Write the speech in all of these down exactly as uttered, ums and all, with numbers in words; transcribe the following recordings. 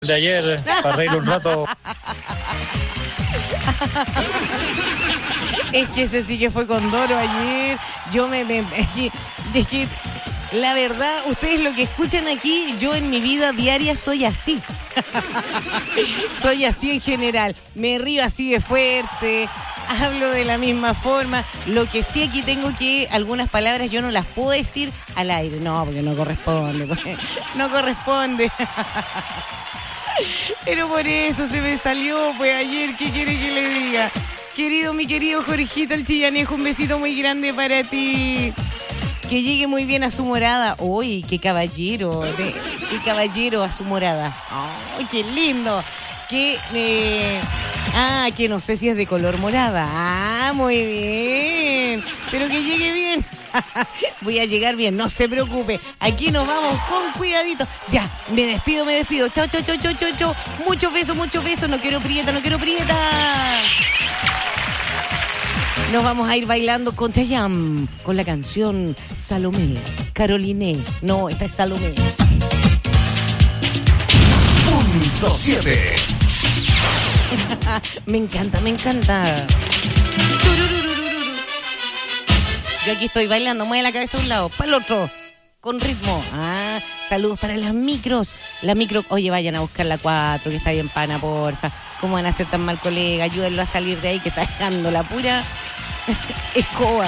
de ayer para reír un rato. Es que ese sí que fue con Doro ayer. Yo me... me es que, es que la verdad, ustedes lo que escuchan aquí, yo en mi vida diaria soy así. Soy así en general. Me río así de fuerte, hablo de la misma forma. Lo que sí aquí tengo que algunas palabras yo no las puedo decir al aire. No, porque no corresponde. Pues, no corresponde. Pero por eso se me salió, pues ayer, ¿qué quiere que le diga? Querido, mi querido Jorgito el Chillanejo, un besito muy grande para ti. Que llegue muy bien a su morada. Uy, qué caballero, de, qué caballero a su morada. Ay, qué lindo. Que, eh, ah, que no sé si es de color morada. Ah, muy bien. Pero que llegue bien. Voy a llegar bien, no se preocupe. Aquí nos vamos con cuidadito. Ya, me despido, me despido. Chao, chao, chao, chao, chao, chao. Muchos besos, muchos besos. No quiero prieta, no quiero prieta. Nos vamos a ir bailando con Chayanne, con la canción Salomé, Caroline. No, esta es Salomé. Punto siete. Me encanta, me encanta. Yo aquí estoy bailando, mueve la cabeza a un lado, para el otro, con ritmo. Ah, saludos para las micros. La micro, oye, vayan a buscar la cuatro, que está bien pana, porfa. ¿Cómo van a ser tan mal colega? Ayúdenlo a salir de ahí, que está dejando la pura escoba.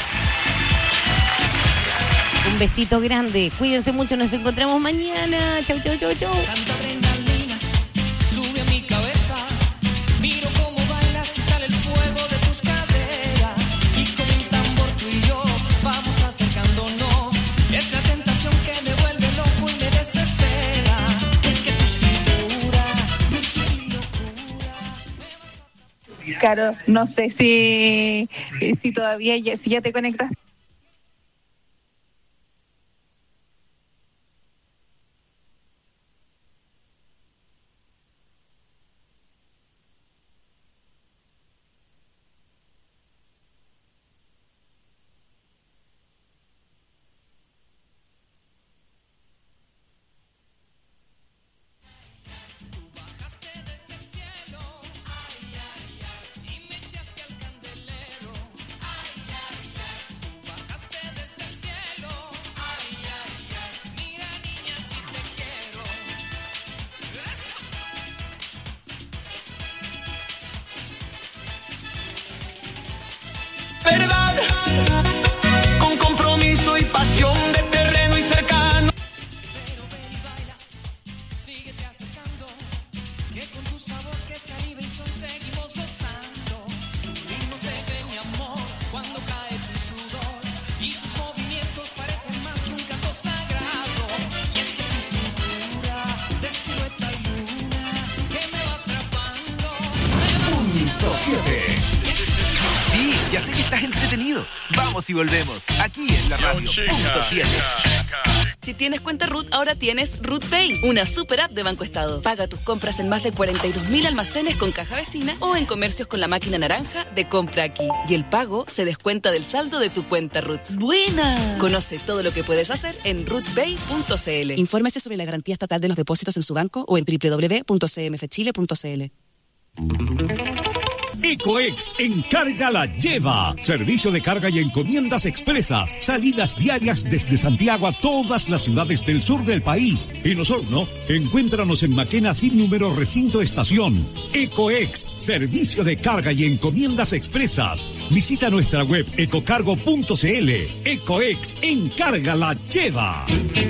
Un besito grande. Cuídense mucho, nos encontramos mañana. Chau, chau, chau, chau. Tanta adrenalina sube a mi cabeza. Miro cómo bailas y sale el fuego de tus caderas. Y con un tambor tú y yo vamos acercándonos. Es la tentación que me vuelve loco y me desespera. Es que tu cintura me sube locura. Claro, no sé si, si todavía ya, si ya te conectas. Verdad, con compromiso y pasión de terreno y cercano. Pero ven y baila, síguete acercando, que con tu sabor que es Caribe y son seguimos gozando. Tu ritmo se ve, mi amor, cuando cae tu sudor y tus movimientos parecen más que un canto sagrado. Y es que tu cintura de silueta y luna que me va atrapando. Punto siete. Sí, ya sé que estás entretenido. Vamos y volvemos. Aquí en la radio. Punto siete. Si tienes cuenta R U T, ahora tienes R U T Pay, una super app de Banco Estado. Paga tus compras en más de cuarenta y dos mil almacenes con caja vecina o en comercios con la máquina naranja de Compra Aquí. Y el pago se descuenta del saldo de tu cuenta R U T. ¡Buena! Conoce todo lo que puedes hacer en rutpay punto c l. Infórmese sobre la garantía estatal de los depósitos en su banco o en doble u doble u doble u punto c m f chile punto c l. Ecoex Encarga la Lleva. Servicio de carga y encomiendas expresas. Salidas diarias desde Santiago a todas las ciudades del sur del país. En Osorno, encuéntranos en Maquena sin número recinto estación. Ecoex, servicio de carga y encomiendas expresas. Visita nuestra web ecocargo punto c l. Ecoex Encarga la Lleva.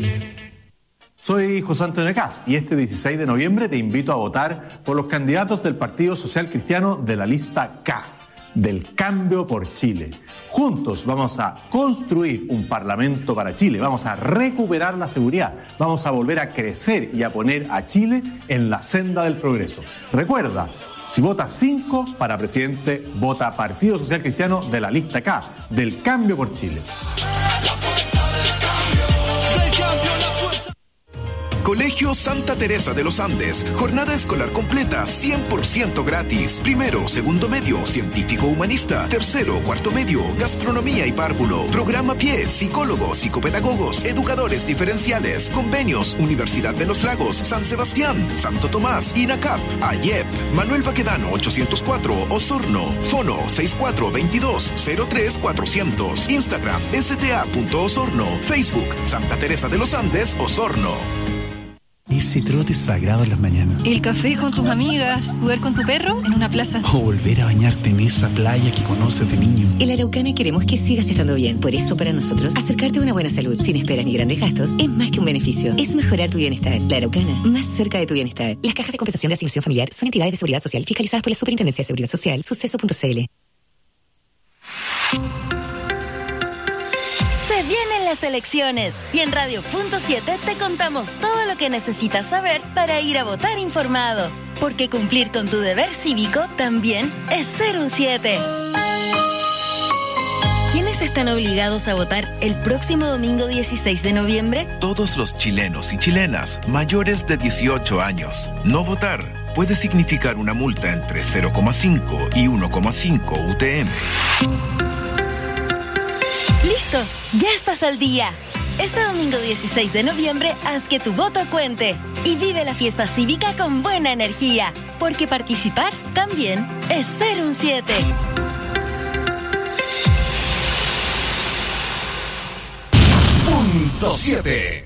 Soy José Antonio Cast y este dieciséis de noviembre te invito a votar por los candidatos del Partido Social Cristiano de la lista K, del Cambio por Chile. Juntos vamos a construir un parlamento para Chile, vamos a recuperar la seguridad, vamos a volver a crecer y a poner a Chile en la senda del progreso. Recuerda, si votas cinco para presidente, vota Partido Social Cristiano de la lista K, del Cambio por Chile. Colegio Santa Teresa de los Andes. Jornada escolar completa, cien por ciento gratis. Primero, segundo medio, científico humanista. Tercero, cuarto medio, gastronomía y párvulo. Programa Pie, psicólogos, psicopedagogos, educadores diferenciales. Convenios, Universidad de los Lagos, San Sebastián, Santo Tomás, INACAP, AYEP. Manuel Baquedano ochocientos cuatro, Osorno. Fono seis cuatro dos dos cero tres cuatrocientos. Instagram s t a punto osorno. Facebook Santa Teresa de los Andes, Osorno. Ese trote sagrado en las mañanas. El café con tus amigas, jugar con tu perro en una plaza. O volver a bañarte en esa playa que conoces de niño. En La Araucana queremos que sigas estando bien. Por eso, para nosotros, acercarte a una buena salud sin esperas ni grandes gastos es más que un beneficio. Es mejorar tu bienestar. La Araucana, más cerca de tu bienestar. Las cajas de compensación de asignación familiar son entidades de seguridad social fiscalizadas por la Superintendencia de Seguridad Social, suceso punto c l. Se vienen las elecciones y en Radio Punto siete te contamos todo lo que necesitas saber para ir a votar informado. Porque cumplir con tu deber cívico también es ser un siete. ¿Quiénes están obligados a votar el próximo domingo dieciséis de noviembre? Todos los chilenos y chilenas mayores de dieciocho años. No votar puede significar una multa entre cero coma cinco y uno coma cinco U T M. ¡Listo! ¡Ya estás al día! Este domingo dieciséis de noviembre, haz que tu voto cuente y vive la fiesta cívica con buena energía, porque participar también es ser un siete. Punto siete.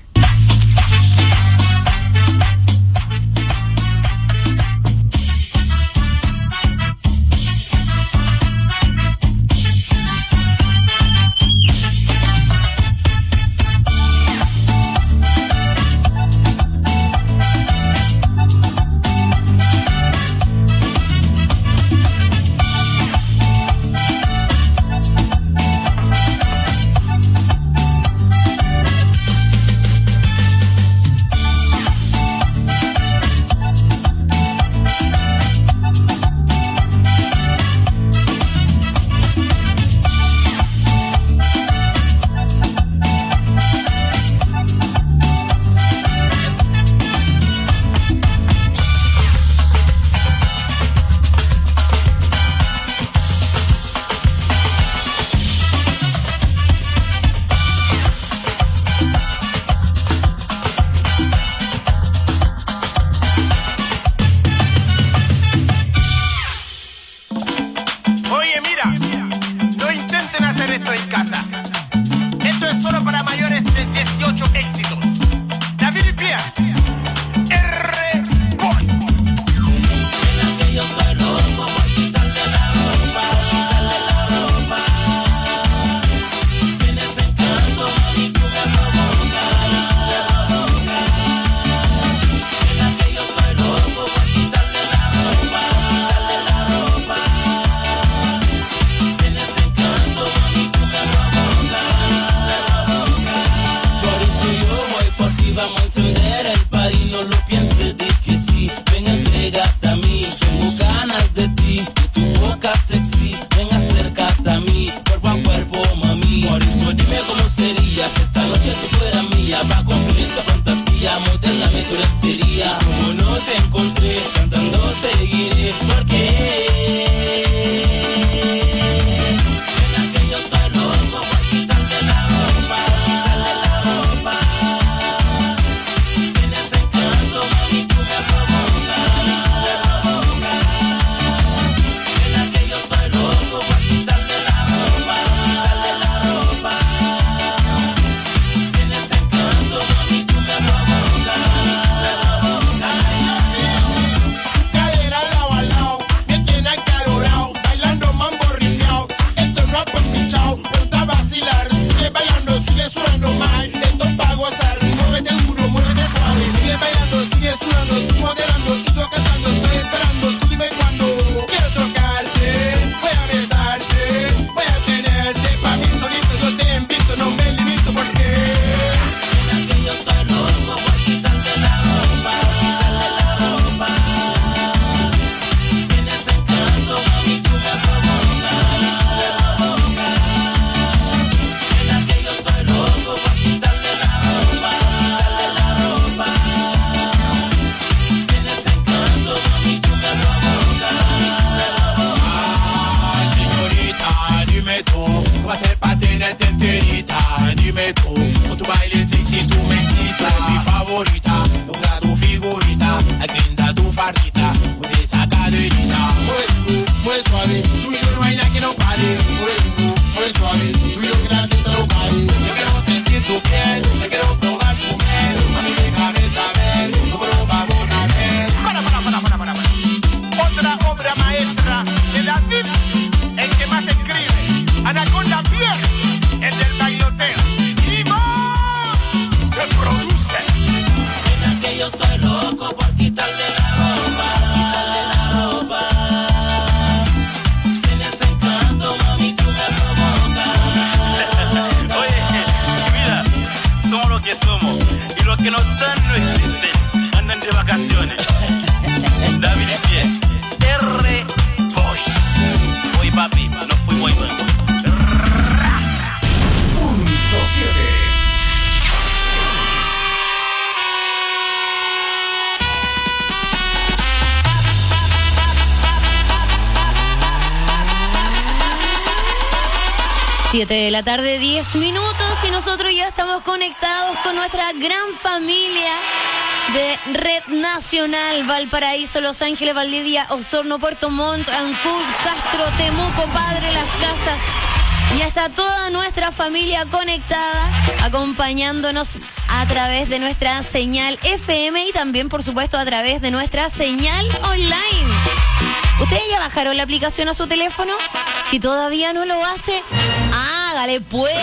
siete de la tarde, diez minutos, y nosotros ya estamos conectados con nuestra gran familia de Red Nacional: Valparaíso, Los Ángeles, Valdivia, Osorno, Puerto Montt, Ancud, Castro, Temuco, Padre Las Casas. Ya está toda nuestra familia conectada, acompañándonos a través de nuestra señal F M y también, por supuesto, a través de nuestra señal online. ¿Ustedes ya bajaron la aplicación a su teléfono? Si todavía no lo hace, hágale pues.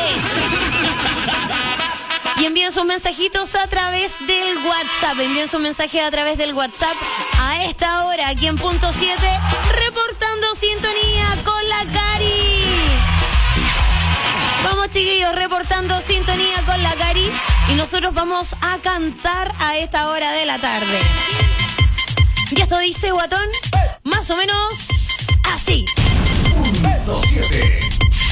Y envíen sus mensajitos a través del WhatsApp. Envíen sus mensajes a través del WhatsApp a esta hora, aquí en Punto siete, reportando sintonía con la Cari. Vamos, chiquillos, reportando sintonía con la Cari. Y nosotros vamos a cantar a esta hora de la tarde. Y esto dice, guatón, más o menos así. Punto siete.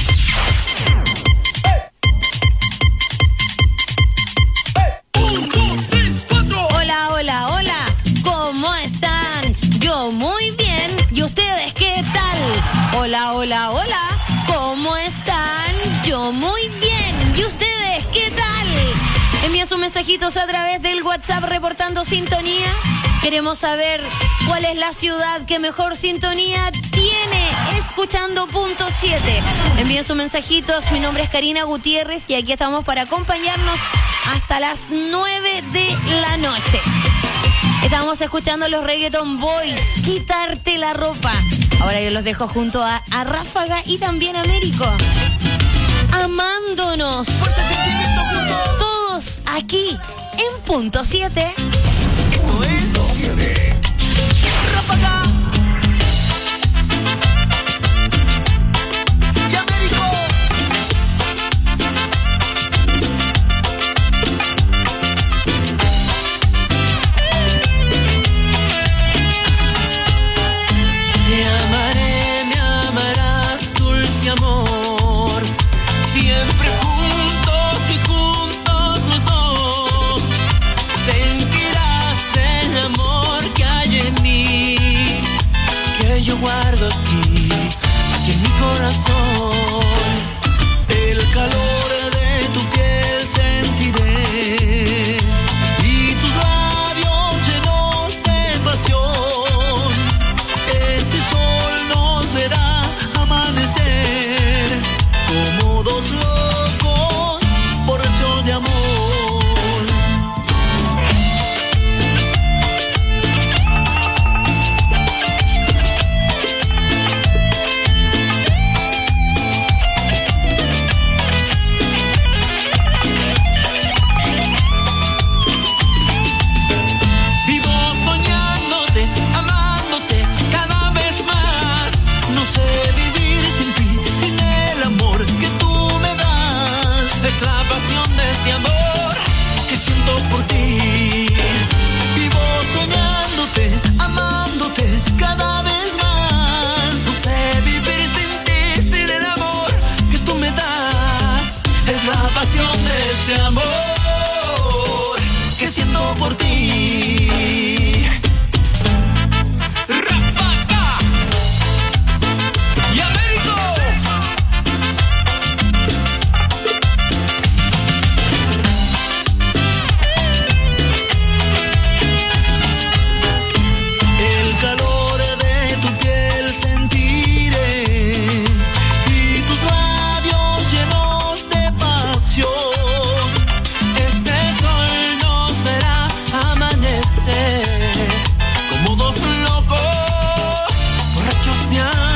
Hola, hola, hola. ¿Cómo están? Yo muy bien. ¿Y ustedes qué tal? Hola, hola, hola. ¿Cómo están? Yo muy bien. ¿Y ustedes qué tal? Envíen sus mensajitos a través del WhatsApp reportando sintonía. Queremos saber cuál es la ciudad que mejor sintonía tiene escuchando Punto siete. Envíen sus mensajitos. Mi nombre es Karina Gutiérrez y aquí estamos para acompañarnos hasta las nueve de la noche. Estamos escuchando los Reggaeton Boys, Quitarte la Ropa. Ahora yo los dejo junto a, a Ráfaga y también a Américo. Amándonos. Todos aquí en Punto siete. Esto es Punto siete. Ráfaga. Y Américo. Te amaré, me amarás, dulce amor, siempre juntos y juntos los dos. Sentirás el amor que hay en mí, que yo guardo aquí, aquí en mi corazón. El calor de tu piel sentiré y tus labios llenos de pasión. Ese sol nos verá amanecer como dos locos borrachos de amor. Vivo soñándote, amándote cada vez más. No sé vivir sin ti, sin el amor que tú me das. Es la pasión de este amor que siento por ti. Vivo soñándote, amándote cada vez más. No sé vivir sin ti, sin el amor que tú me das. Es la pasión de este amor que siento por ti. Ráfaga y Américo. El calor de tu piel sentiré y tus labios llenos de pasión. Ese sol nos verá amanecer como dos locos borrachos de amor.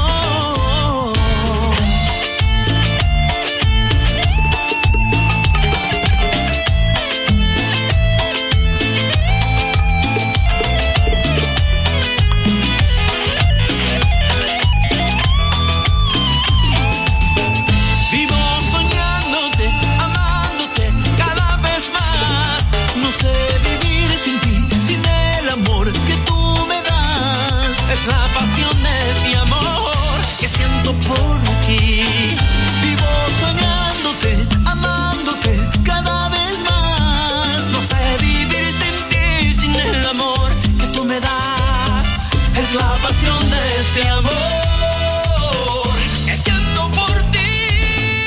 Vivo soñándote, amándote cada vez más. No sé vivir sin ti, sin el amor que tú me das. Es la pasión de este amor que siento por ti. Vivo soñándote, amándote cada vez más. No sé vivir sin ti, sin el amor que tú me das. Es la pasión de este amor que siento por ti.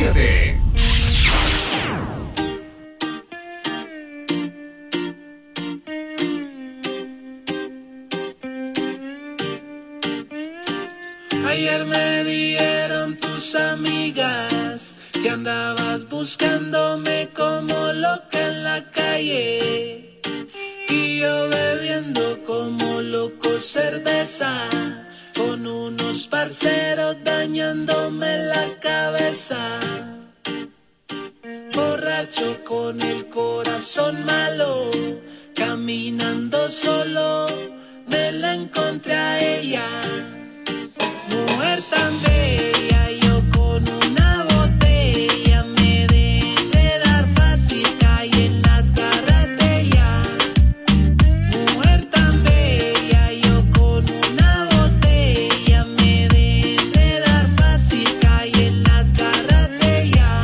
siete. Ayer me dijeron tus amigas que andabas buscándome como loca en la calle y yo bebiendo como loco cerveza con unos parceros dañándome la cabeza. Borracho con el corazón malo, caminando solo, me la encontré a ella. Mujer tan bella, yo con una botella me dejé dar fácil, caí en las garras de ella. Mujer tan bella, yo con una botella me dejé dar fácil, caí en las garras de ella.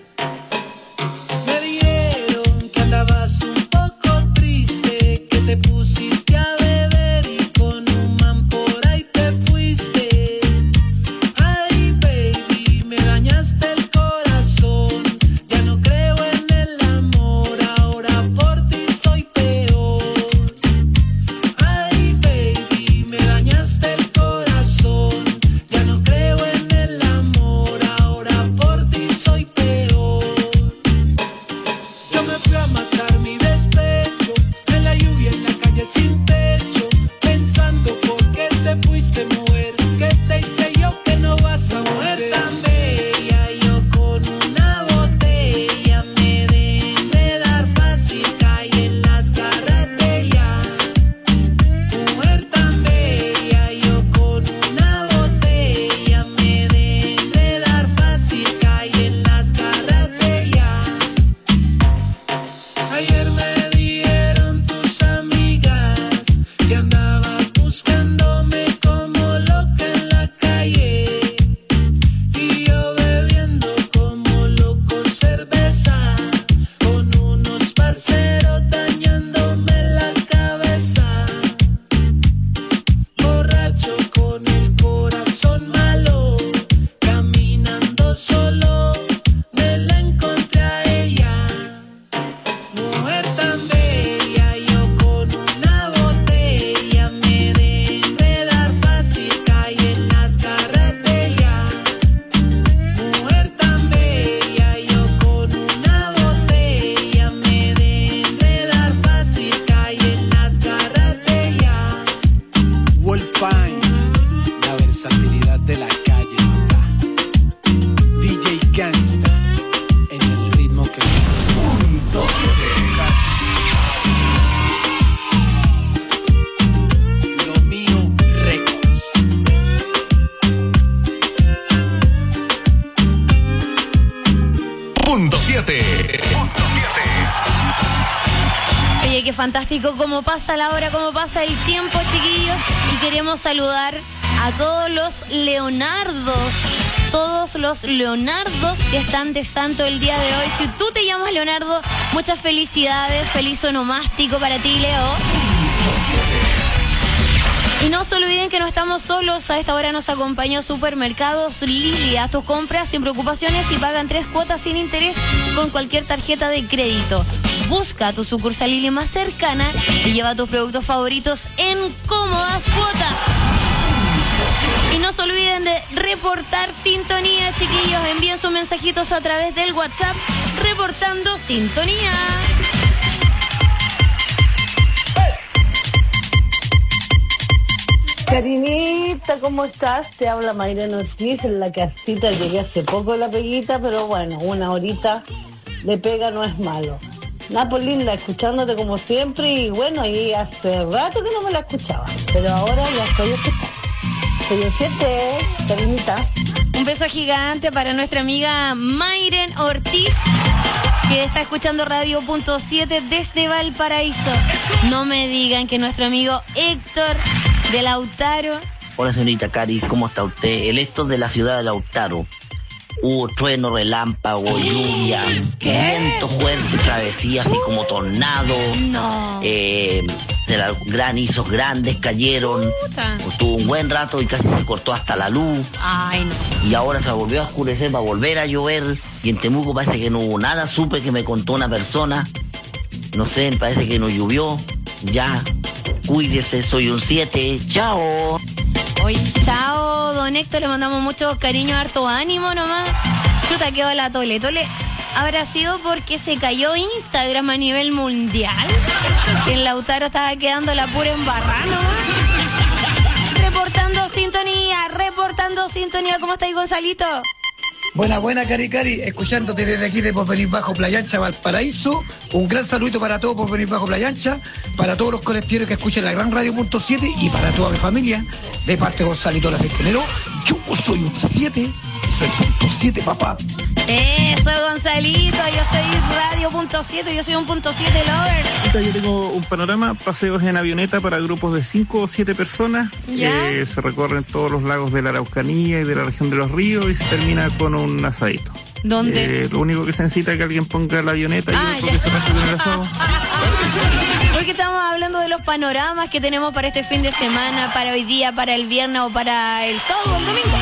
Me dijeron que andabas un poco triste, que te pusiste a beber y con un man por ahí te fuiste. Sin techo, pensando por qué te fuiste, mujer. ¿Qué te hice yo que no vas a mujer tan bella? Yo con una botella me dejé dar fácil, caí en las garras de ella. Mujer tan bella, yo con una botella me dejé dar fácil, caí en las garras de ella. Ayer me que andabas buscándome como loca en la calle y yo bebiendo como loco cerveza con unos parceros dañándome la cabeza. Borracho con el corazón malo, caminando solo, me la encontré a ella. Mujer tan bella, yo con una botella me dejé dar fácil, caí en las garras de ella. Mujer tan bella, yo con una botella me dejé dar fácil, caí en las garras de ella. Wolfine, la versatilidad de la calle, papá. D J Gangsta, en el ritmo que... Punto siete. Punto siete. Oye, qué fantástico cómo pasa la hora, cómo pasa el tiempo, chiquillos. Y queremos saludar a todos los Leonardos, todos los Leonardos que están de santo el día de hoy. Si tú te llamas Leonardo, muchas felicidades, feliz onomástico para ti, Leo. Y no se olviden que no estamos solos. A esta hora nos acompañó Supermercados Lili. Haz tus compras sin preocupaciones y pagan tres cuotas sin interés con cualquier tarjeta de crédito. Busca tu sucursal Lili más cercana y lleva tus productos favoritos en cómodas cuotas. Y no se olviden de reportar sintonía, chiquillos. Envíen sus mensajitos a través del WhatsApp reportando sintonía. Karinita, ¿cómo estás? Te habla Mayra Ortiz en la casita. Llegué hace poco la peguita, pero bueno, una horita de pega no es malo. Nada, pues linda, escuchándote como siempre y bueno, y hace rato que no me la escuchaba, pero ahora la estoy escuchando. Soy siete, Karinita. Un beso gigante para nuestra amiga Mayren Ortiz, que está escuchando Radio Punto siete desde Valparaíso. No me digan que nuestro amigo Héctor de Lautaro. Hola señorita Cari, ¿cómo está usted? El esto de la ciudad de Lautaro. hubo trueno, relámpago, lluvia, viento fuerte, travesía así como tornado, No. eh, se la- granizos grandes cayeron, Puta. estuvo un buen rato y casi se cortó hasta la luz. Ay, no. Y ahora se volvió a oscurecer, va a volver a llover. Y en Temuco parece que no hubo nada. Supe que me contó una persona. No sé, parece que no llovió. Ya, cuídese, soy un siete. Chao. Oye, chao, don Héctor, le mandamos mucho cariño, harto ánimo nomás. Chuta, quedó la tole. Tole, ¿habrá sido porque se cayó Instagram a nivel mundial? Que el Lautaro estaba quedando la pura embarrada nomás. Reportando sintonía, reportando sintonía. ¿Cómo estáis, Gonzalito? Buena, buena, Cari Cari, escuchándote desde aquí de Porvenir Bajo Playa Ancha, Valparaíso. Un gran saludito para todos Porvenir Bajo Playa Ancha, para todos los colectivos que escuchan la Gran Radio punto siete y para toda mi familia, de parte de Gonzalito La Centenero. Yo soy un siete, soy punto siete, papá. Eso, Gonzalito, yo soy Radio punto siete, yo soy un punto siete lover. Yo tengo un panorama, paseos en avioneta para grupos de cinco o siete personas. ¿Ya? Eh, se recorren todos los lagos de la Araucanía y de la región de los ríos y se termina con un asadito. ¿Dónde? Eh, lo único que se necesita es que alguien ponga la avioneta y Ah, otro ya. que se pase con el asado. Hoy que estamos hablando de los panoramas que tenemos para este fin de semana, para hoy día, para el viernes o para el sábado o el domingo.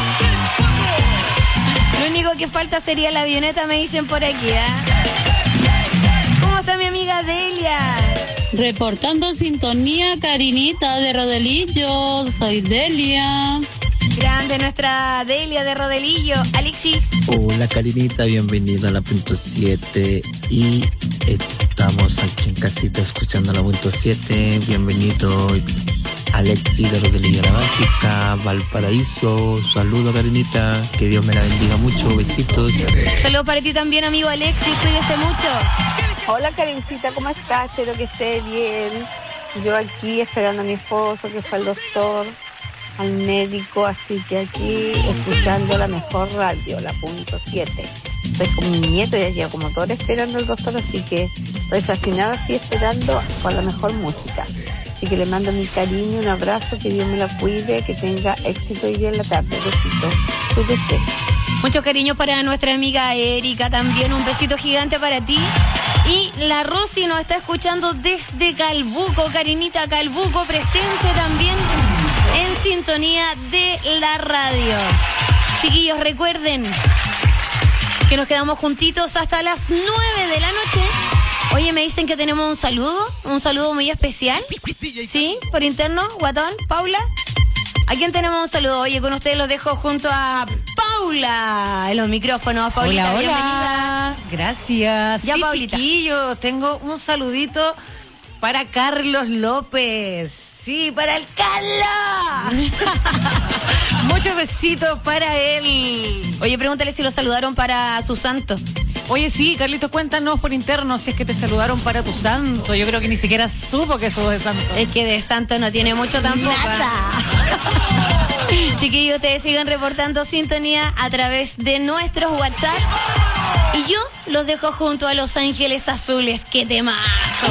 Lo único que falta sería la avioneta, me dicen por aquí, ¿eh? ¿Cómo está mi amiga Delia? Reportando en sintonía, Karinita de Rodelillo. Soy Delia. Grande nuestra Delia de Rodelillo. Alexis. Hola Karinita, bienvenida a la punto siete y estamos aquí en casita escuchando la punto siete. Bienvenido Alexis de Rodelillo La Básica, Valparaíso. Saludos Karinita, que Dios me la bendiga mucho, besitos. Saludos para ti también, amigo Alexis, cuídese mucho. Hola Karencita, ¿cómo estás? Espero que esté bien. Yo aquí esperando a mi esposo que fue al doctor, al médico, así que aquí escuchando la mejor radio, la punto siete. Estoy con mi nieto, ya llevo como dos horas esperando al doctor, así que estoy fascinada así esperando con la mejor música. Así que le mando mi cariño, un abrazo, que Dios me la cuide, que tenga éxito hoy día en la tarde. Besito. Cuídese. Mucho cariño para nuestra amiga Erika también, un besito gigante para ti. Y la Rosy nos está escuchando desde Calbuco, Karinita Calbuco, presente también en sintonía de la radio. Chiquillos, recuerden que nos quedamos juntitos hasta las nueve de la noche. Oye, me dicen que tenemos un saludo, un saludo muy especial. ¿Sí? Por interno, Guatón, Paula. ¿A quién tenemos un saludo? Oye, con ustedes los dejo junto a Paula en los micrófonos. Paulita, Hola, hola. bienvenida. Gracias. Ya, Sí, Paulita. chiquillos, tengo un saludito para Carlos López. Sí, para el Carlos. Muchos besitos para él. Oye, pregúntale si lo saludaron para su santo. Oye, sí, Carlitos, cuéntanos por interno si es que te saludaron para tu santo. Yo creo que ni siquiera supo que estuvo de santo. Es que de santo no tiene mucho tampoco. Chiquillos, ustedes sigan reportando sintonía a través de nuestros WhatsApp. Y yo los dejo junto a Los Ángeles Azules. ¡Qué temazo!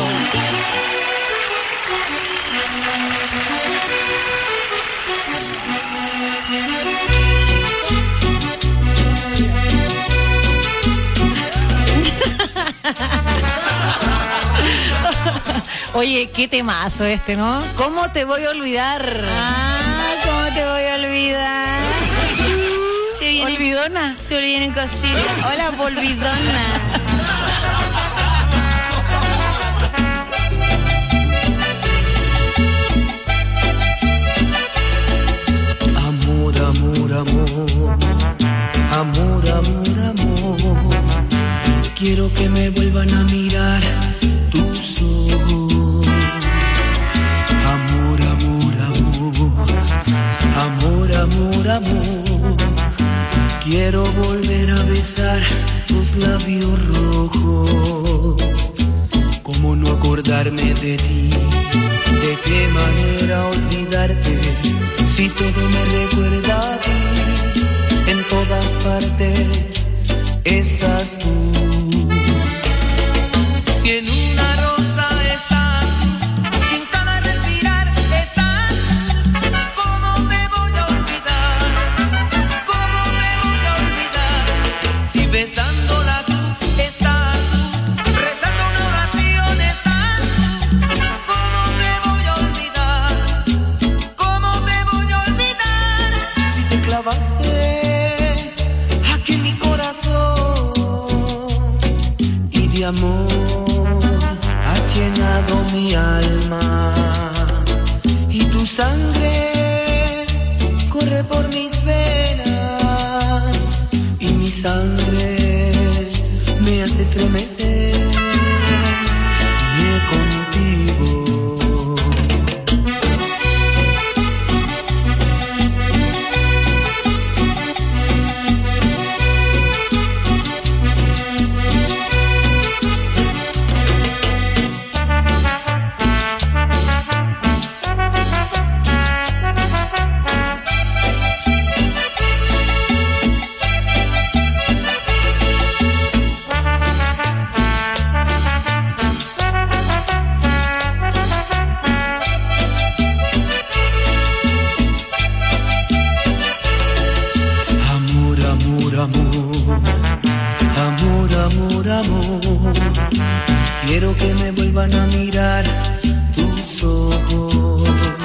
Oye, qué temazo este, ¿no? ¿Cómo te voy a olvidar? Ah, ¿cómo te voy a olvidar? Se vienen, Olvidona. Se vienen cositas. Hola, Volvidona. Amor, amor, amor, amor, amor, amor. Quiero que me vuelvan a mirar tus ojos. Amor, amor, amor, amor, amor, amor. Quiero volver a besar tus labios rojos. ¿Cómo no acordarme de ti? ¿De qué manera olvidarte? Si todo me recuerda a ti, en todas partes estás tú. Si en una rosa estás, sin cada respirar estás, ¿cómo me voy a olvidar? ¿Cómo me voy a olvidar besando la cruz estás tú, rezando una oración estás tú. ¿Cómo te voy a olvidar? ¿Cómo te voy a olvidar? Si te clavaste aquí en mi corazón y de amor has llenado mi alma y tu sangre corre por mis venas y mi sangre me hace estremecer contigo. Quiero que me vuelvan a mirar tus ojos.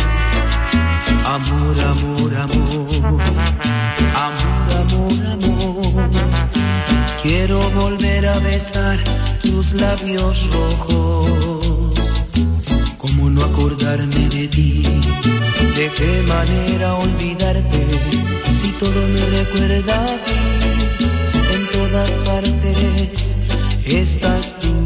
Amor, amor, amor. Amor, amor, amor. Quiero volver a besar tus labios rojos. ¿Cómo no acordarme de ti? ¿De qué manera olvidarte? Si todo me recuerda a ti. En todas partes estás tú.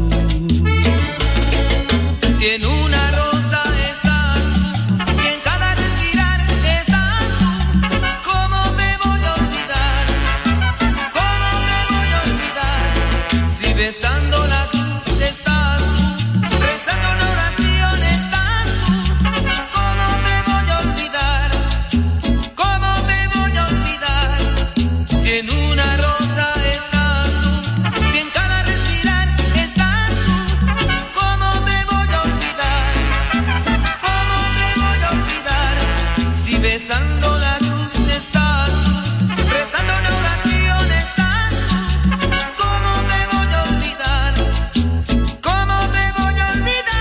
Si en una rosa estás, si en cada respirar estás tú, ¿cómo te voy a olvidar? ¿Cómo te voy a olvidar? Si besando la cruz estás tú, rezando una oración estás tú, ¿cómo te voy a olvidar? ¿Cómo te voy a olvidar? Si en una rosa estás tú, si en cada respirar estás tú, ¿cómo te voy a olvidar? ¿Cómo te voy a olvidar? Si besando la cruz estás tú, rezando una oración estás tú, ¿cómo te voy a olvidar? ¿Cómo te voy a olvidar?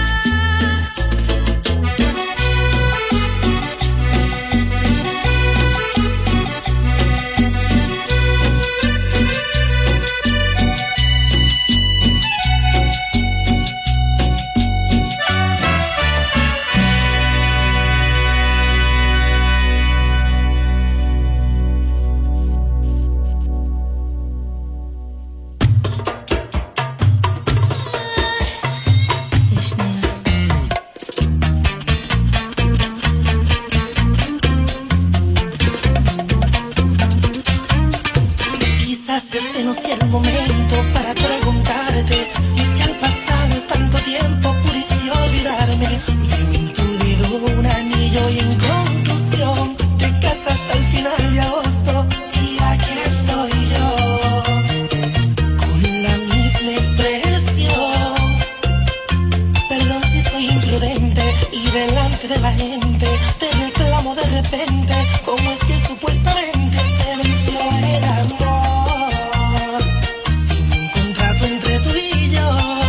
Quizás este no sea el momento para preguntarte si es que al pasar tanto tiempo pudiste olvidarme. Veo en tu dedo un anillo y en conclusión te casas al final de agosto y aquí estoy yo con la misma expresión. Perdón si soy imprudente y delante de la gente te reclamo de repente cómo es que supuestamente se venció el amor. Entre tú y yo,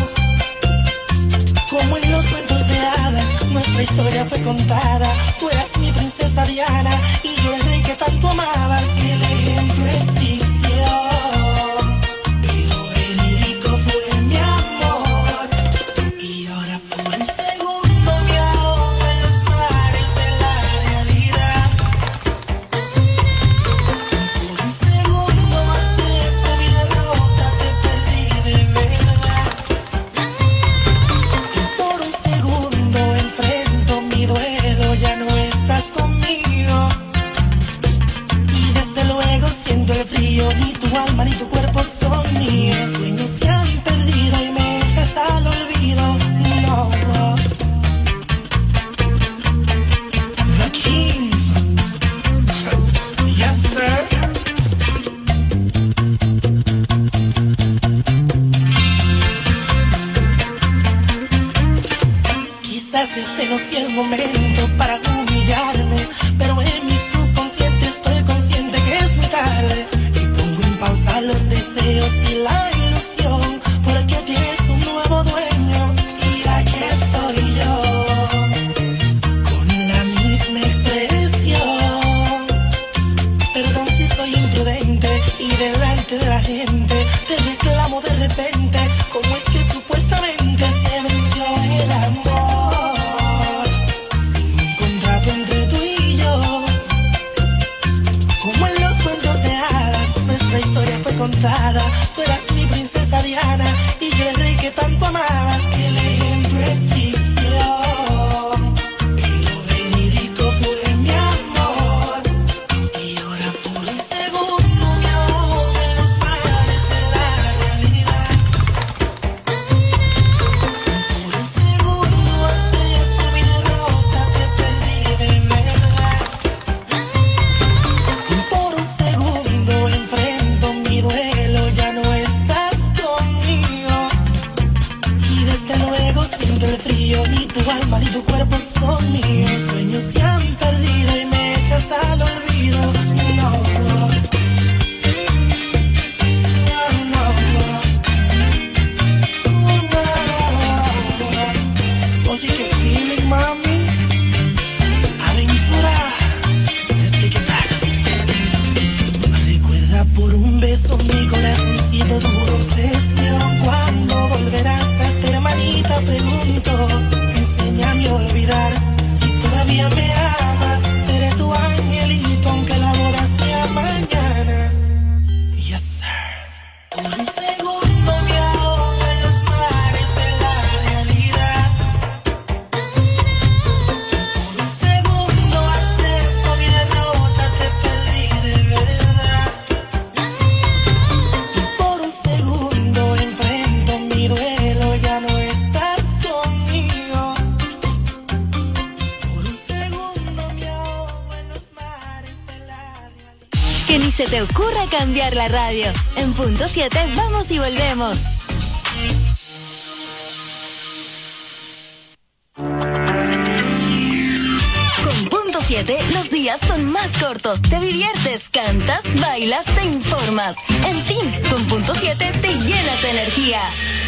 como en los cuentos de hadas, nuestra historia fue contada. Tú eras mi princesa Diana y yo el rey que tanto amabas. Y el ejemplo es ficción, pero el lírico fue mi amor. Y ahora por un segundo me ahogo en los mares de la realidad. Por un segundo acepto mi derrota, te perdí de verdad. Y por un segundo enfrento mi duelo, ya no estás conmigo. Y desde luego siento el frío, ni tu alma ni tu cuerpo son míos. Mis sueños se han perdido y me echas al olvido. No. The Kings. Yes, sir. Quizás este no sea el momento para humillarme, pero en mi subconsciente estoy consciente que es muy tarde. Y pongo en pausa los deseos alma ni tu cuerpo son míos. Sueños se han perdido y me echas al olvido. No, no. Oye, qué feeling, mami. Aventura. Desde que tal. Recuerda por un beso mi corazoncito duro. Obsesión. ¿Cuándo volverás a ser hermanita? Pregunto. Enséñame a olvidar. Si todavía me amas, seré tu angelito aunque la boda sea mañana. Yes, sir. Por un segundo me ahogo en los mares de la realidad. Por un segundo acepto mi derrota, te perdí de verdad. Y por un segundo enfrento mi duelo, ya no estás conmigo. Por un segundo me ahogo en los mares de la realidad. Que ni se te ocurra cambiar la radio. En punto siete vamos y volvemos. Con punto siete los días son más cortos. Te diviertes, cantas, bailas, te informas. En fin, con punto siete te llenas de energía.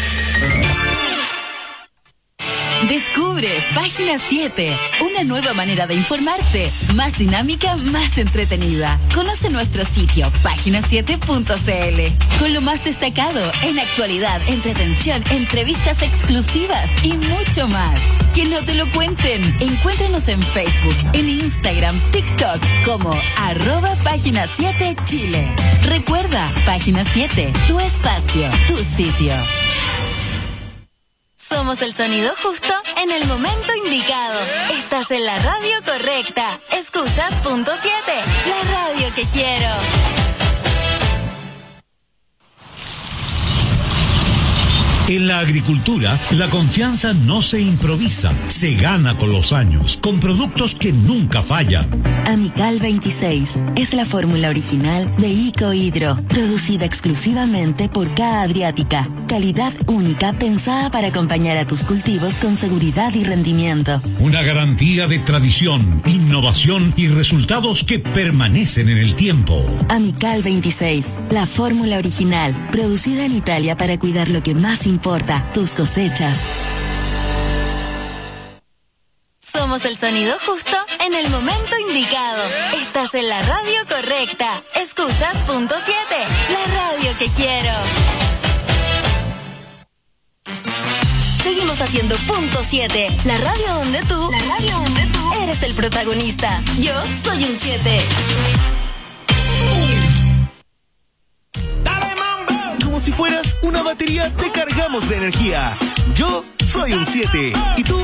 Descubre Página siete, una nueva manera de informarte, más dinámica, más entretenida. Conoce nuestro sitio página siete punto c l con lo más destacado en actualidad, entretención, entrevistas exclusivas y mucho más. Que no te lo cuenten. Encuéntranos en Facebook, en Instagram, TikTok como arroba Página siete Chile. Recuerda, Página siete, tu espacio, tu sitio. Somos el sonido justo en el momento indicado. Estás en la radio correcta. Escuchas punto siete, la radio que quiero. En la agricultura, la confianza no se improvisa, se gana con los años, con productos que nunca fallan. Amical veintiséis es la fórmula original de Icohidro, producida exclusivamente por K Adriática. Calidad única pensada para acompañar a tus cultivos con seguridad y rendimiento. Una garantía de tradición, innovación y resultados que permanecen en el tiempo. Amical veintiséis, la fórmula original, producida en Italia para cuidar lo que más importa, tus cosechas. Somos el sonido justo en el momento indicado. Estás en la radio correcta. Escuchas punto siete, la radio que quiero. Seguimos haciendo punto siete, la radio donde tú, la radio donde tú eres el protagonista. Yo soy un siete. Como si fueras una batería, te cargamos de energía. Yo soy un siete. ¿Y tú?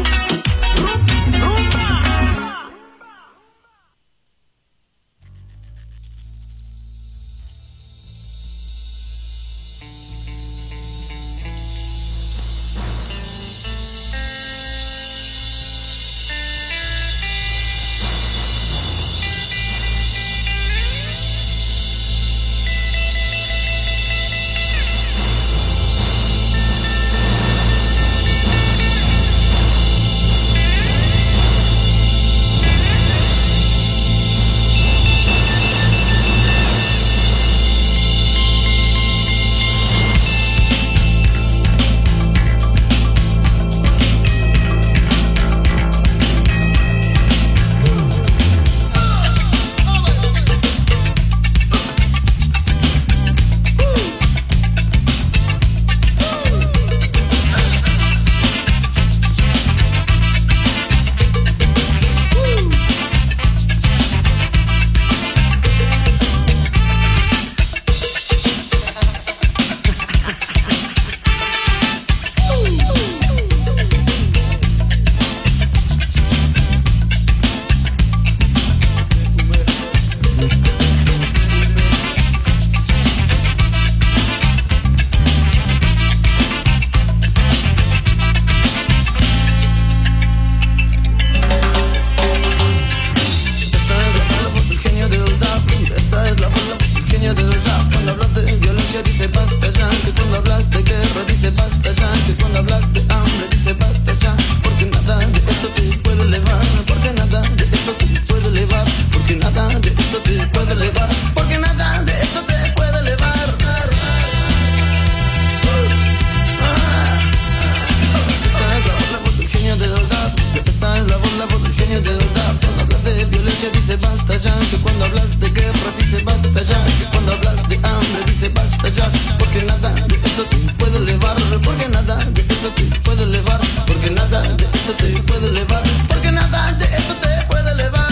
puede elevar, porque nada de eso te puede elevar, porque nada de eso te puede elevar, porque nada de eso te puede elevar.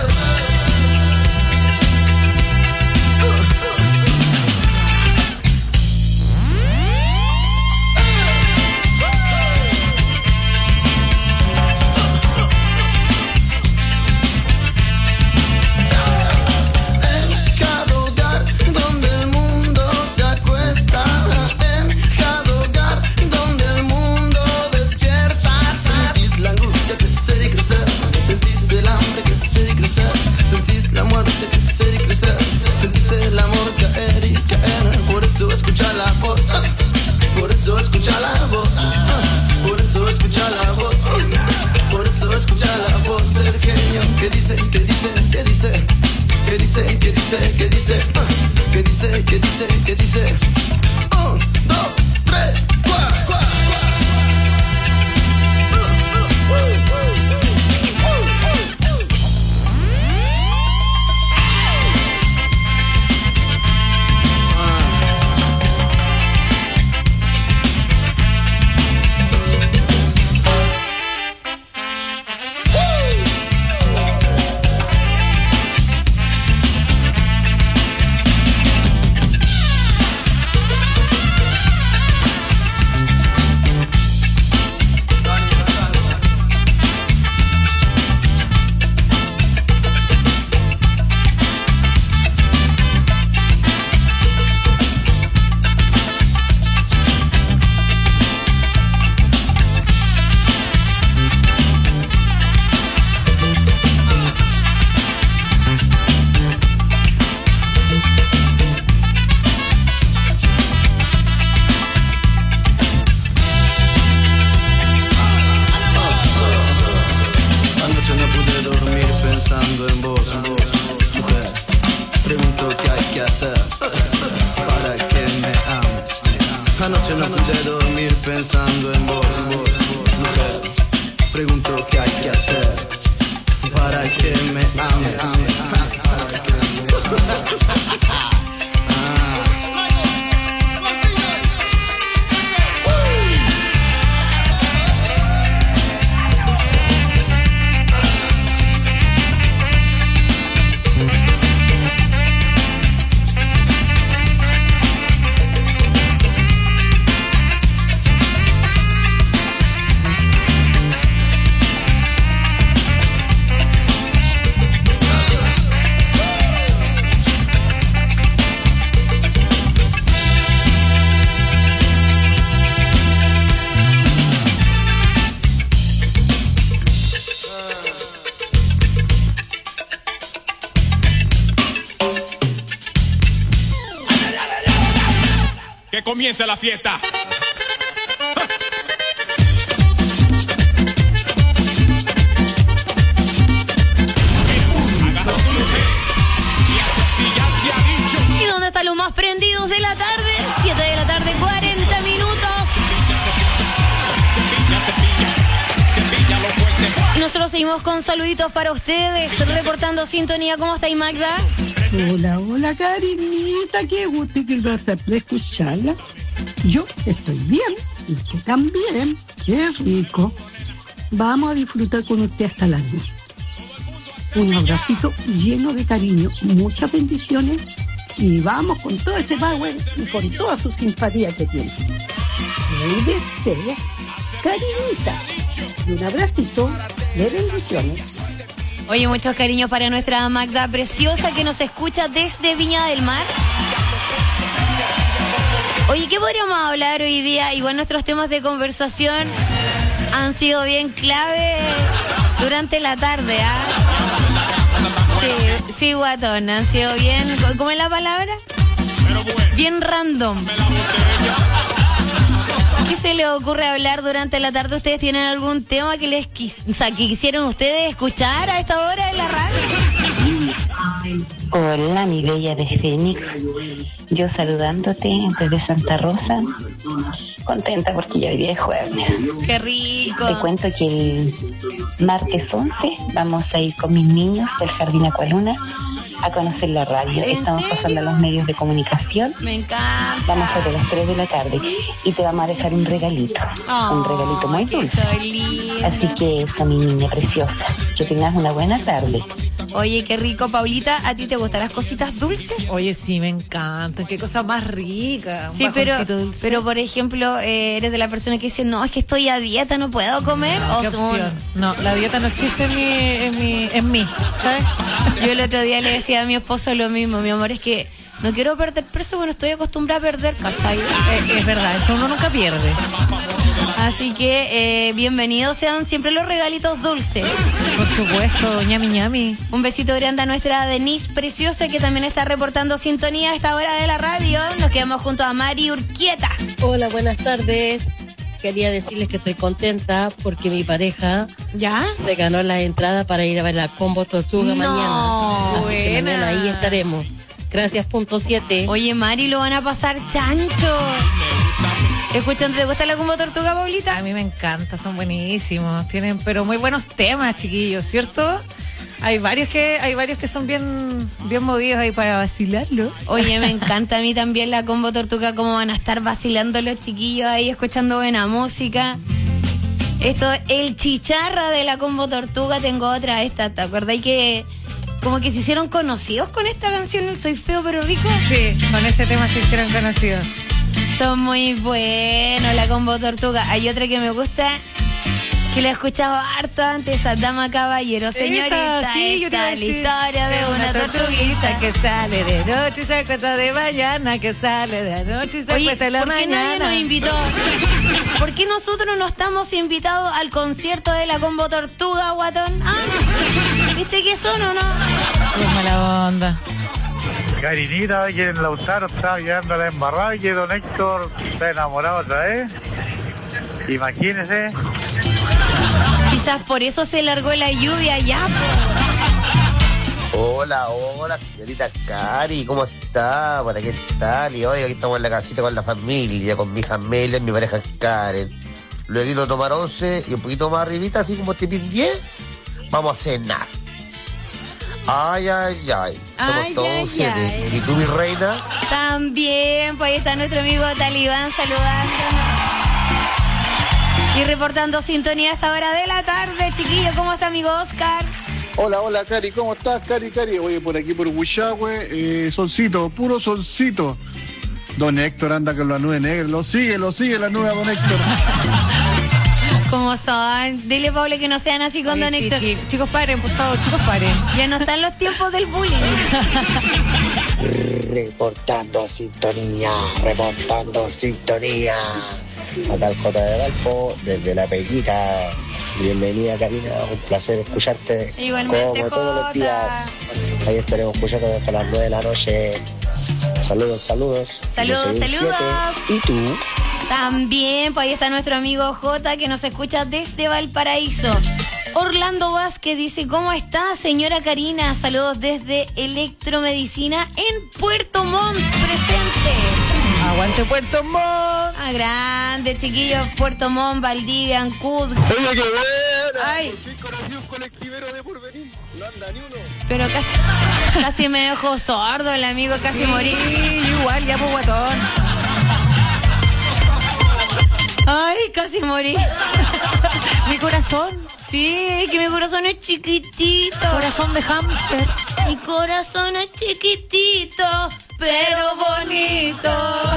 Sentís la muerte crecer y crecer, sentís el amor caer y caer, por eso escucha la voz, por eso escucha la voz, por eso escucha la voz, por eso escucha la voz del genio que dice, que dice, que dice, que dice, que dice, que dice, que dice, que dice, que dice, un, dos, tres, cuatro, cuatro. Comienza la fiesta. ¿Y dónde están los más prendidos de la tarde? siete de la tarde, cuarenta minutos. Nosotros seguimos con saluditos para ustedes, reportando sintonía. ¿Cómo estáis, Magda? Hola, hola, Karinita, qué gusto y qué placer de escucharla. Yo estoy bien, y usted también, qué rico. Vamos a disfrutar con usted hasta la noche. Un abracito lleno de cariño, muchas bendiciones y vamos con todo ese power y con toda su simpatía que tiene. Cuídese, Karinita, y un abracito de bendiciones. Oye, muchos cariños para nuestra Magda preciosa que nos escucha desde Viña del Mar. Oye, ¿qué podríamos hablar hoy día? Igual nuestros temas de conversación han sido bien clave durante la tarde, ¿ah? Sí, sí, guatón, han sido bien... ¿Cómo es la palabra? Bien random. ¿Qué se les ocurre hablar durante la tarde? ¿Ustedes tienen algún tema que les quis- o sea, que quisieron ustedes escuchar a esta hora en la radio? Hola, mi bella de Fénix. Yo saludándote desde Santa Rosa. Contenta porque ya hoy día es jueves. ¡Qué rico! Te cuento que el martes once vamos a ir con mis niños del Jardín Acualuna a conocer la radio. Estamos pasando a los medios de comunicación. Me encanta. Vamos a las tres de la tarde y te vamos a dejar un regalito. Oh, un regalito muy dulce. Soy linda. Así que eso, mi niña preciosa. Que tengas una buena tarde. Oye, qué rico, Paulita. ¿A ti te gustan las cositas dulces? Oye, sí, me encantan. Qué cosa más rica. Un Sí, pero, bajoncito dulce. pero por ejemplo, eh, eres de la persona que dice, no, es que estoy a dieta, no puedo comer. No, ¿qué o son- opción? No, la dieta no existe en mi, en mi, en mí, ¿sabes? Yo el otro día le decía a mi esposo lo mismo, mi amor, es que no quiero perder peso, bueno, estoy acostumbrada a perder, ¿cachai? Es, es verdad, eso uno nunca pierde. Así que eh, bienvenidos sean siempre los regalitos dulces. Por supuesto, ñami ñami. Un besito grande a nuestra Denise preciosa que también está reportando sintonía a esta hora de la radio. Nos quedamos junto a Mari Urquieta. Hola, buenas tardes. Quería decirles que estoy contenta porque mi pareja ¿Ya? se ganó la entrada para ir a ver la Combo Tortuga No, mañana. Así que buena. mañana ahí estaremos. Gracias, punto siete. Oye, Mari, lo van a pasar chancho. Escuchan, ¿te gusta la Combo Tortuga, Paulita? A mí me encanta, son buenísimos. Tienen, pero muy buenos temas, chiquillos, ¿cierto? Hay varios que, hay varios que son bien, bien movidos ahí para vacilarlos. Oye, me encanta a mí también la Combo Tortuga, cómo van a estar vacilando los chiquillos ahí, escuchando buena música. Esto, el chicharra de la Combo Tortuga, tengo otra, esta, ¿te acordáis que como que se hicieron conocidos con esta canción, el Soy Feo Pero Rico? Sí, con ese tema se hicieron conocidos. Son muy buenos, la Combo Tortuga. Hay otra que me gusta, que la he escuchado harto antes, a Dama Caballero. Señorita, Esa, sí, yo te iba a esta es la decir. historia de una tortuguita que sale de noche y se acuesta de mañana, que sale de noche y se Oye, acuesta de la ¿por qué mañana. nadie nos invitó? ¿Por qué nosotros no estamos invitados al concierto de la Combo Tortuga, guatón? ¿Ah? ¿Viste qué son o no? Qué mala onda. Carinita, hoy en Lautaro estaba llegando a la embarrada y que don Héctor está enamorado otra vez. Imagínese. Quizás por eso se largó la lluvia ya, po. Hola, hola, señorita Cari, ¿cómo está? ¿Para qué tal? Y hoy aquí estamos en la casita con la familia, con mi hija Amelia, mi pareja Karen. Luego tomar once y un poquito más arribita, así como tipo diez, vamos a cenar. Ay, ay, ay. Somos Ay, todos ay, siete. ay. ¿Y tú, mi reina? También, pues ahí está nuestro amigo Talibán saludándonos. Y reportando sintonía a esta hora de la tarde, chiquillo. ¿Cómo está amigo Oscar? Hola, hola, Cari, ¿cómo estás, Cari, Cari? Oye, por aquí, por Huichahue, eh, solcito, puro solcito. Don Héctor anda con la nube negra, lo sigue, lo sigue la nube a don Héctor. ¿Cómo son? Dile, Pablo, que no sean así con Oye, Don sí, Héctor. sí. Chicos, paren, por favor, chicos, paren. Ya no están los tiempos del bullying. Reportando sintonía, reportando sintonía. Acá el J de Valpo, desde La Peñita. Bienvenida, Karina, un placer escucharte. Igualmente, como todos los Jota. días. Ahí estaremos escuchando hasta las nueve de la noche. Saludos, saludos. Saludos, Yo soy un saludos. siete. ¿Y tú? También, pues ahí está nuestro amigo J, que nos escucha desde Valparaíso. Orlando Vázquez dice, ¿cómo está, señora Karina? Saludos desde Electromedicina en Puerto Montt, presente. Aguante Puerto Montt. Ah, grande, chiquillos. Puerto Montt, Valdivia, Ancud. Oye, qué buena. Ay, Soy conocido un colectivero de porvenir. No anda ni uno. pero casi, casi me dejó sordo el amigo, casi Sí, morí. igual, ya pues guatón. Ay, casi morí. Mi corazón. Sí, que mi corazón es chiquitito. Corazón de hámster. Mi corazón es chiquitito, pero bonito.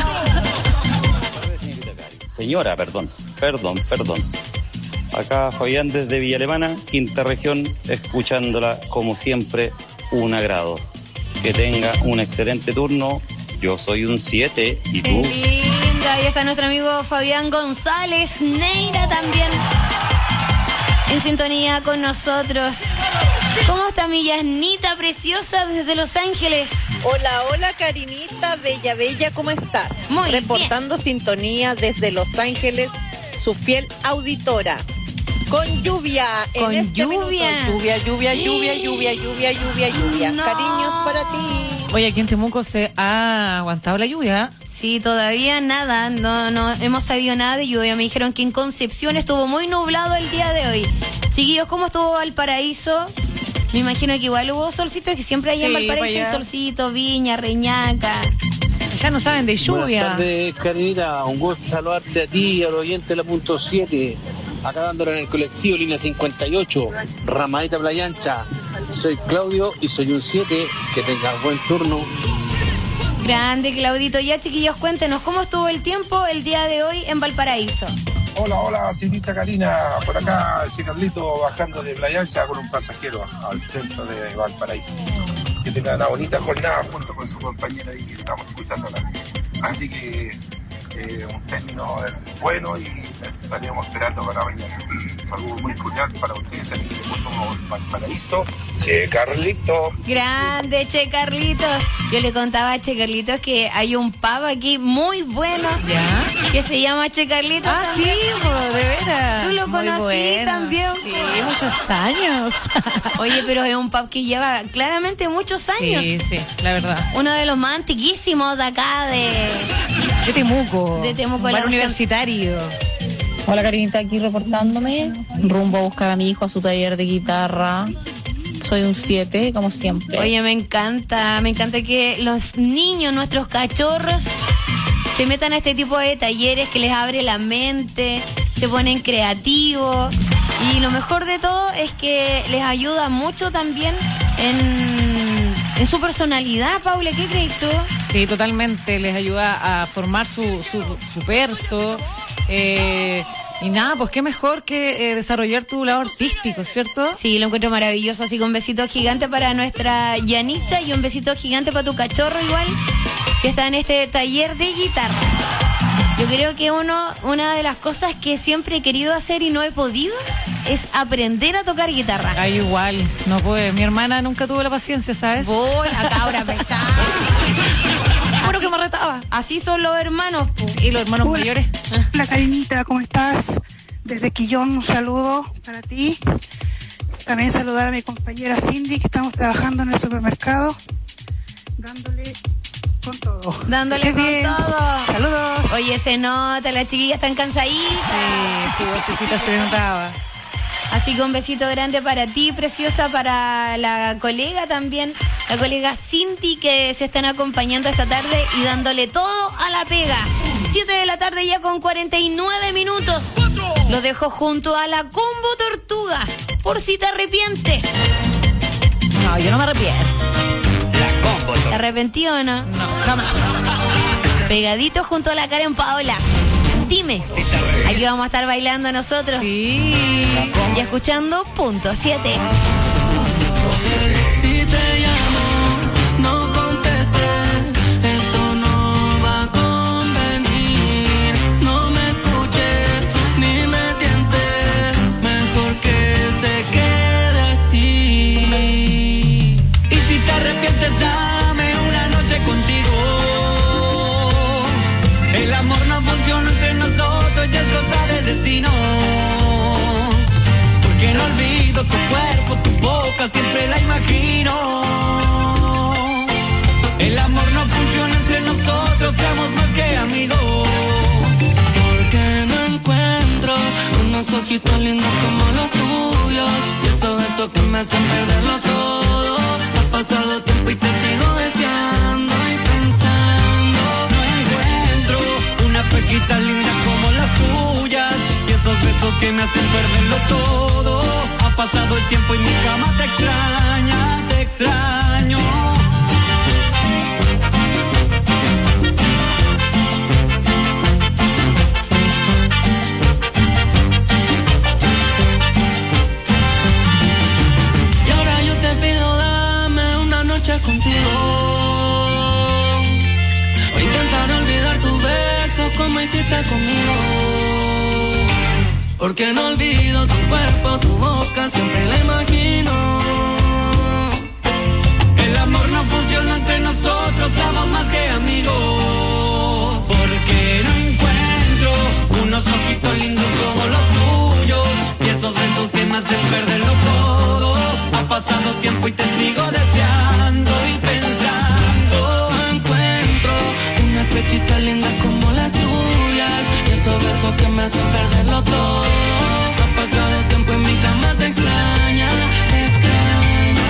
Señora, perdón, perdón, perdón. Acá Fabián desde Villa Alemana, quinta región, escuchándola como siempre, un agrado. Que tenga un excelente turno. Yo soy un siete y Qué tú. linda. Ahí está nuestro amigo Fabián González Neira también en sintonía con nosotros. ¿Cómo está mi Yasnita preciosa desde Los Ángeles? Hola, hola, Karinita, bella, bella, ¿cómo estás? Muy Reportando sintonía desde Los Ángeles, su fiel auditora. Con lluvia, Con en este lluvia. minuto. Lluvia, lluvia, lluvia, lluvia, lluvia, lluvia, lluvia. No. Cariños para ti. Oye, aquí en Temuco se ha aguantado la lluvia. Sí, todavía nada, no, no hemos sabido nada de lluvia. Me dijeron que en Concepción estuvo muy nublado el día de hoy. Chiquillos, ¿cómo estuvo Valparaíso? Me imagino que igual hubo solcito, que siempre hay Sí, en Valparaíso para hay allá. solcito, Viña, Reñaca. Ya no saben de Buenas lluvia. tardes, Karinita. Un gusto saludarte a ti y al oyente de la punto siete. Acá dándole en el colectivo línea cincuenta y ocho, Ramadita Playa Ancha. Soy Claudio y soy un siete. Que tengas buen turno. Grande, Claudito. Ya, chiquillos, cuéntenos cómo estuvo el tiempo el día de hoy en Valparaíso. Hola, hola, señorita Karina. Por acá, ese Carlito bajando de Playa Ancha con un pasajero al centro de Valparaíso. Que tenga una bonita jornada junto con su compañera ahí que estamos escuchándola. Así que eh, un término bueno y estaríamos esperando para mañana. Saludos muy cordial para ustedes aquí que somos Valparaíso. Che Carlito. Grande, Che Carlitos. Yo le contaba a Che Carlitos que hay un pub aquí muy bueno. ¿Ya? Que se llama Che Carlitos. Ah, también. sí, po, de veras. Tú lo Muy conocí bueno. también. Sí, po. muchos años. Oye, pero es un pub que lleva claramente muchos años. Sí, sí, la verdad. Uno de los más antiquísimos de acá, de, De Temuco. de Temuco. Un la bar región. universitario. Hola Karinita, aquí reportándome, rumbo a buscar a mi hijo a su taller de guitarra. Soy un siete, como siempre. Oye, me encanta, me encanta que los niños, nuestros cachorros, se metan a este tipo de talleres que les abre la mente, se ponen creativos y lo mejor de todo es que les ayuda mucho también en, en su personalidad. Paula, ¿qué crees tú? Sí, totalmente. Les ayuda a formar su, su, su perso. Eh, y nada, pues qué mejor que eh, desarrollar tu lado artístico, ¿cierto? Sí, lo encuentro maravilloso. Así que un besito gigante para nuestra Yanitza y un besito gigante para tu cachorro igual, que está en este taller de guitarra. Yo creo que uno, una de las cosas que siempre he querido hacer y no he podido es aprender a tocar guitarra. Ay, igual, no puede. Mi hermana nunca tuvo la paciencia, ¿sabes? Voy, la cabra pesada. Bueno, que me retaba. Así son los hermanos. Y los hermanos Hola. mayores. Hola Karinita, ¿cómo estás? Desde Quillón un saludo para ti. También saludar a mi compañera Cindy, que estamos trabajando en el supermercado, dándole con todo. Dándole Que con estés bien. todo. Saludos. Oye, se nota, las chiquillas están cansaditas. Sí, su vocecita se notaba. Así que un besito grande para ti, preciosa, para la colega también, la colega Cinti, que se están acompañando esta tarde y dándole todo a la pega. siete de la tarde ya con cuarenta y nueve minutos. Lo dejo junto a la Combo Tortuga, por si te arrepientes. No, yo no me arrepiento. ¿Te arrepentí o no? No, jamás. Pegadito junto a la Karen Paola. Dime, aquí vamos a estar bailando nosotros. Sí. Y escuchando punto siete. Si te llamo, no contestes, esto no va a convenir. No me escuches ni me tientes, mejor que se quede así. Y si te arrepientes, dame una noche contigo. El amor no funciona entre nosotros, ya es cosa del destino. Porque no olvido tu cuerpo, tu boca, siempre la imagino. El amor no funciona entre nosotros, seamos más que amigos. Porque no encuentro unos ojitos lindos como los tuyos. Y esos besos que me hacen perderlo todo. Ha pasado tiempo y te sigo deseando y pensando. No encuentro una perquita linda como las tuyas. Y esos besos que me hacen perderlo todo. Ha pasado el tiempo y mi cama te extraña, te extraño. Y ahora yo te pido, dame una noche contigo. O intentar olvidar tus besos como hiciste conmigo. Porque no olvido tu cuerpo, tu boca, siempre la imagino. El amor no funciona entre nosotros, somos más que amigos. Porque no encuentro unos ojitos lindos como los tuyos. Y esos besos que me hacen perderlo todo. Ha pasado tiempo y te sigo deseando y pensando. No encuentro una pechita linda como las tuyas. Y esos besos que me hacen perderlo todo. Ha pasado tiempo en mi cama, te extraña, te extraña.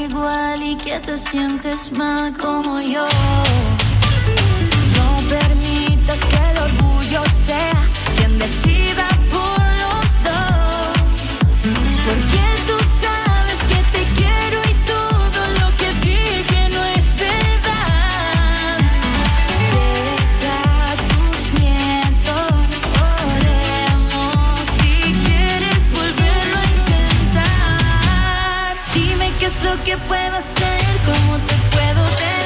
igual y que te sientes mal como yo. No permitas que el orgullo sea quien decida por los dos, porque tú sabes que te quiero y todo lo que dije no es verdad. Deja tus miedos, oremos, si quieres volverlo a intentar. Dime qué es lo que puedo hacer, cómo te puedo tener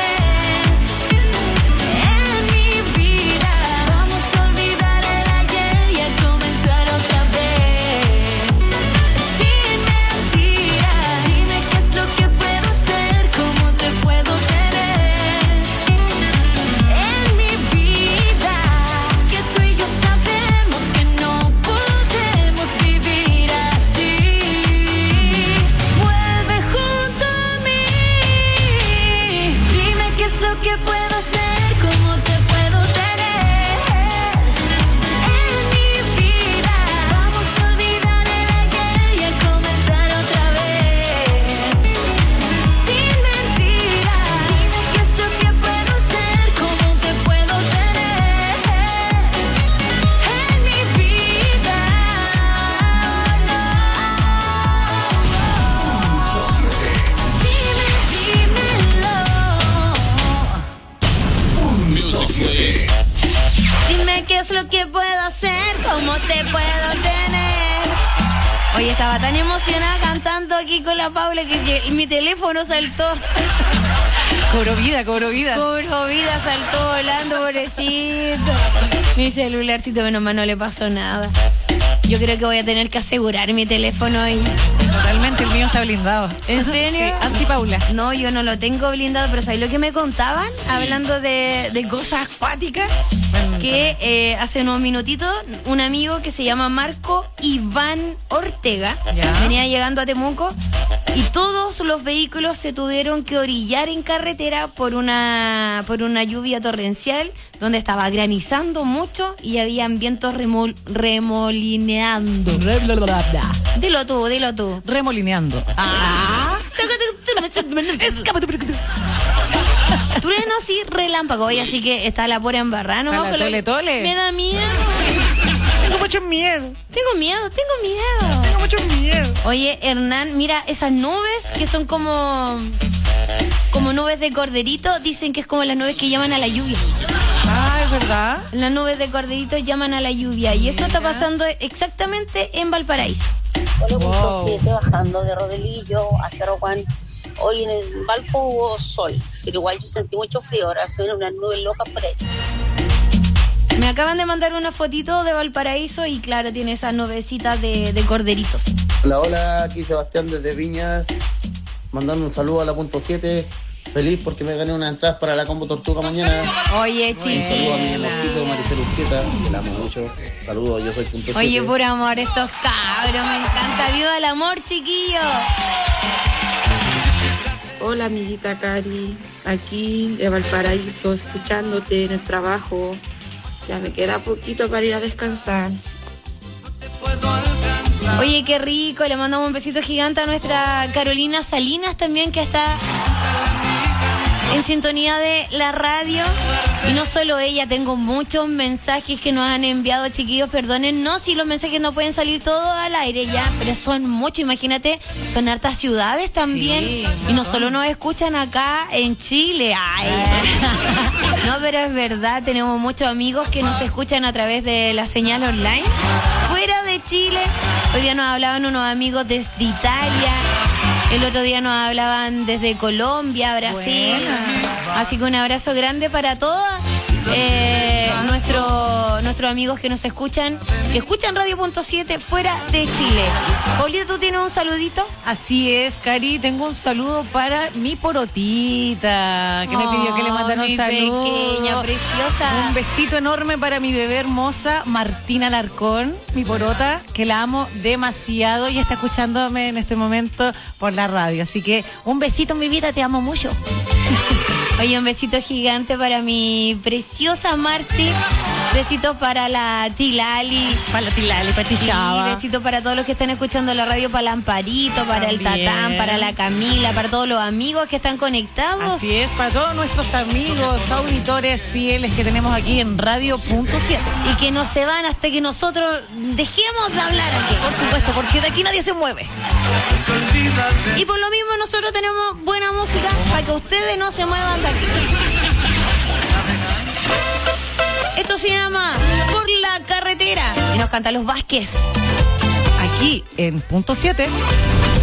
en mi vida. Vamos a olvidar el ayer y a comenzar otra vez, sin mentiras. Dime qué es lo que puedo hacer, cómo te puedo tener en mi vida. Que tú y yo sabemos que no podemos vivir así. Vuelve junto a mí. Dime qué es lo que puedo hacer, cómo te puedo tener en mi vida. Vamos a olvidar el ayer y a comenzar otra vez, sin mentiras. Dime qué es lo que puedo hacer, cómo te puedo tener en mi vida. Dime qué es lo que puedo hacer, cómo te puedo tener. Oye, estaba tan emocionada cantando aquí con la Paula que, que mi teléfono saltó. Cobró vida, cobró vida. Cobró vida, saltó volando, pobrecito. Mi celularcito, menos mal, no le pasó nada. Yo creo que voy a tener que asegurar mi teléfono ahí. Totalmente, el mío está blindado. ¿En serio? Sí, anti-Paula. No, yo no lo tengo blindado, pero ¿sabes lo que me contaban? Hablando de, de cosas acuáticas. Que eh, hace unos minutitos un amigo que se llama Marco Iván Ortega Ya. venía llegando a Temuco y todos los vehículos se tuvieron que orillar en carretera por una por una lluvia torrencial donde estaba granizando mucho y habían vientos remol, remolineando. Dilo tú, dilo tú. Remolineando. Ah. Trueno, sí, relámpago. Oye, así que está la pura embarrada, ¿no? A la tole, tole. Me da miedo. Tengo mucho miedo. Tengo miedo, tengo miedo. Tengo mucho miedo. Oye, Hernán, mira esas nubes que son como como nubes de corderito, dicen que es como las nubes que llaman a la lluvia. Ah, ¿es verdad? Las nubes de corderito llaman a la lluvia y eso está pasando exactamente en Valparaíso. Hola, punto siete, bajando de Rodelillo a Cerro Juan. Hoy en el Valpo hubo sol, pero igual yo sentí mucho frío. Ahora se ven unas nubes locas por ahí. Me acaban de mandar una fotito de Valparaíso y claro, tiene esas nubecitas de, de corderitos. Hola, hola, aquí Sebastián desde Viña, mandando un saludo a la punto siete. Feliz porque me gané una entrada para la Combo Tortuga mañana. Oye, Saludos a mi chiquilla. amorcito Maricel Urquieta, que la amo mucho. Saludos, yo soy punto siete. Oye, puro amor, estos cabros, me encanta. ¡Viva el amor, chiquillo! Hola, amiguita Cari, aquí de Valparaíso, escuchándote en el trabajo. Ya me queda poquito para ir a descansar. Oye, qué rico, le mandamos un besito gigante a nuestra Carolina Salinas también, que está en sintonía de la radio. Y no solo ella, tengo muchos mensajes que nos han enviado, chiquillos, perdónennos si los mensajes no pueden salir todos al aire ya, pero son muchos, imagínate, son hartas ciudades también. Sí, y no solo nos escuchan acá en Chile, ay. No, pero es verdad, tenemos muchos amigos que nos escuchan a través de la señal online. Fuera de Chile, hoy día nos hablaban unos amigos desde Italia, el otro día nos hablaban desde Colombia, Brasil. Buena. Así que un abrazo grande para todos eh, nuestro, nuestros amigos que nos escuchan, que escuchan Radio Punto siete fuera de Chile. Paulita, ¿tú tienes un saludito? Así es, Cari, tengo un saludo para mi porotita, que me pidió que le mandara un mi saludo. pequeña, preciosa. Un besito enorme para mi bebé hermosa, Martina Alarcón, mi porota, que la amo demasiado y está escuchándome en este momento por la radio. Así que un besito, mi vida, te amo mucho. Oye, un besito gigante para mi preciosa Marti. Besito para la Tilali. Para la Tilali, para ti Sí, Chava. besito para todos los que están escuchando la radio, para el Amparito, para el También. Tatán, para la Camila, para todos los amigos que están conectados. Así es, para todos nuestros amigos, auditores fieles que tenemos aquí en Radio Punto siete. Y que no se van hasta que nosotros dejemos de hablar aquí. Por supuesto, porque de aquí nadie se mueve. Y por lo mismo nosotros tenemos buena música para que ustedes no se muevan de aquí. Esto se llama Por la Carretera y nos canta Los Vázquez. Aquí en Punto siete.